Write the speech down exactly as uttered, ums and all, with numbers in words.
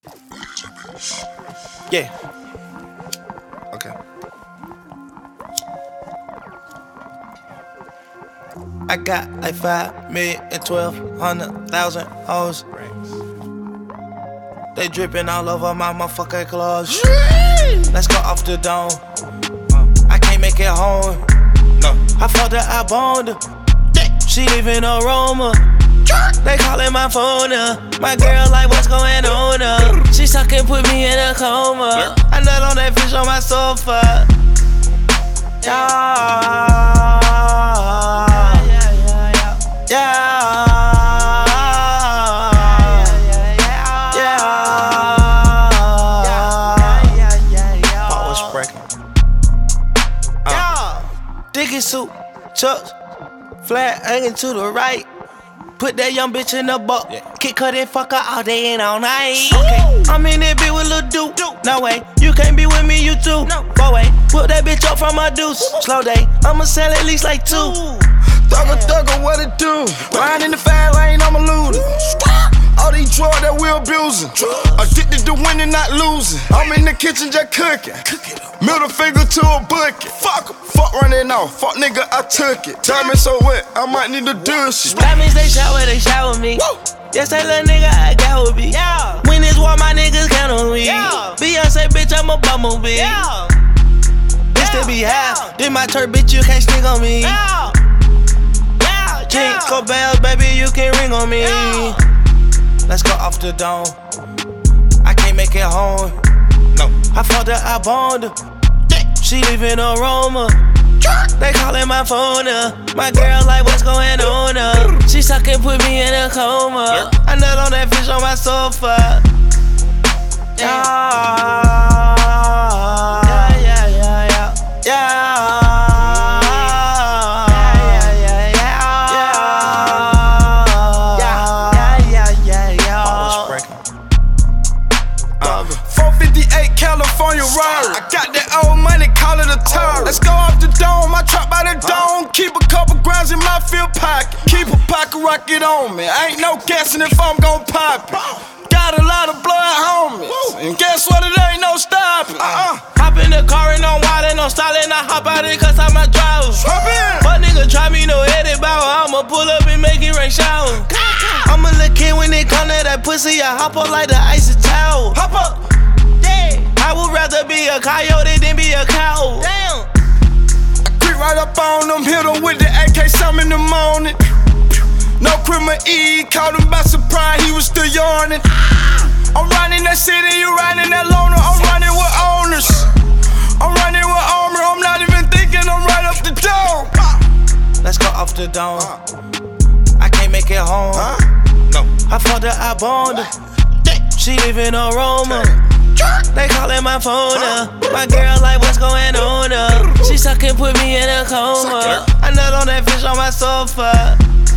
Yeah. Okay. I got like five million and twelve hundred thousand hoes. They dripping all over my motherfucking clothes. Let's go off the dome. I can't make it home. No. I fucked her, I boned her. She leaving aroma. They calling my phone up. My girl like, what's going on up? She sucking, put me in a coma. I nut on that fish on my sofa. Yeah. Yeah. Yeah. What was breaking? Uh. Dicky suit, chucks, flat hanging to the right. Put that young bitch in the boat. Yeah. Kick her, then fuck her all day and all night. Okay. I'm in that bitch with Lil Duke. Duke. No way, you can't be with me, you too. No. Boy, wait, put that bitch up from my deuce. Woo. Slow day, I'ma sell at least like two. Thugger, thugger, what it do? Riding in the fast lane, I'm a looter. All these drugs that we abusing. Addicted to winning, not losing. I'm in the kitchen just cooking. Middle finger to a bucket. Fuck em. Fuck running off. Fuck nigga, I took it. Diamonds so wet, I might need to do shit. Diamonds, they shower, they shower me. Woo. Yes, that little nigga, I got with me. Yeah. When it's war, my niggas count on me. Yeah. Beyonce, bitch, I'm a bumblebee. Yeah. This to be half. This my turf, bitch, you can't sneak on me. Yeah. Yeah. Jingle bells, baby, you can ring on me. Yeah. Let's go off the dome. I can't make it home. No. I fucked her, I boned her. She leaving aroma. They calling my phone up. My girl like, what's going on up? She sucking, put me in a coma. I nut on that fish on my sofa. Yeah. Yeah, yeah, yeah, yeah. Yeah. California Rari. I got that old money, call it a Atari. Let's go off the dome, I trap by the dome. Keep a couple grams in my field pocket. Keep a pocket rocket on me. I ain't no guessing if I'm gon' pop it. Got a lot of blood homies, and guess what? It ain't no stopping. Uh-uh. Hop in the car and I'm wild and I'm styling. I hop out it cause I'm a driver. Hop in. But nigga try me, no edit bow. I'ma pull up and make it rain shower. I'm a little kid when it come to that pussy. I hop up like the icy towel. Hop up. I would rather be a coyote than be a cow. Damn. I creep right up on them, hit them with the A K some in the morning. No criminal E, caught him by surprise, he was still yawning. I'm running that city, you riding that loner. I'm running with owners. I'm running with armor, I'm not even thinking, I'm right up the dome. Let's go off the dome. I can't make it home. No. I fucked her, I boned her. She leaving aroma. They calling my phone up. My girl like, what's going on up? She sucking, put me in a coma. I nut on that fish on my sofa.